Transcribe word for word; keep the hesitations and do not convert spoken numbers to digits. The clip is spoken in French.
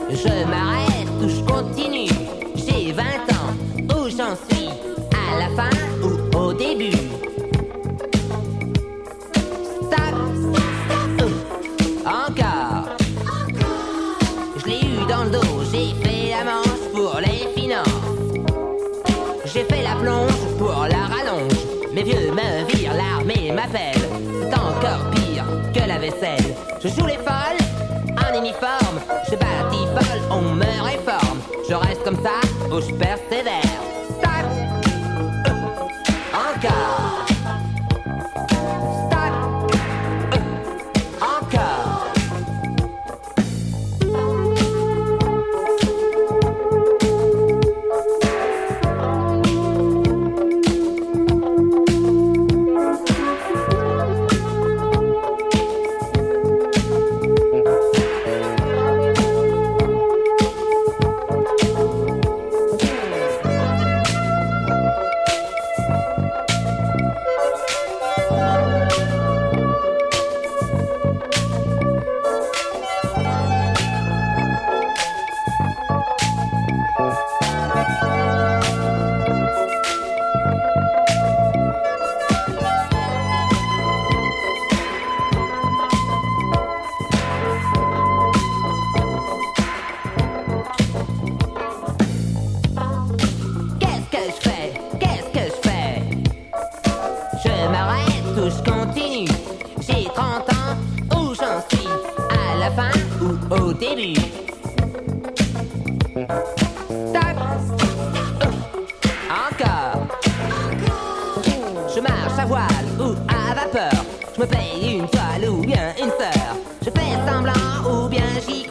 Je m'arrête ou je continue. J'ai vingt ans, où j'en suis? À la fin ou au début? Stop, euh, encore. Je l'ai eu dans le dos, j'ai fait la manche pour les finances. J'ai fait la plonge pour la rallonge. Mes vieux me virent, l'armée m'appelle. C'est encore pire que la vaisselle. Je joue les folles, en uniforme. Je bâtis folle, on me réforme. Je reste comme ça, ou je persévère. Stop, euh, encore. Stop, euh, encore. Au début. Tac. Encore. Je marche à voile ou à vapeur. Je me paye une toile ou bien une sœur. Je fais semblant ou bien j'y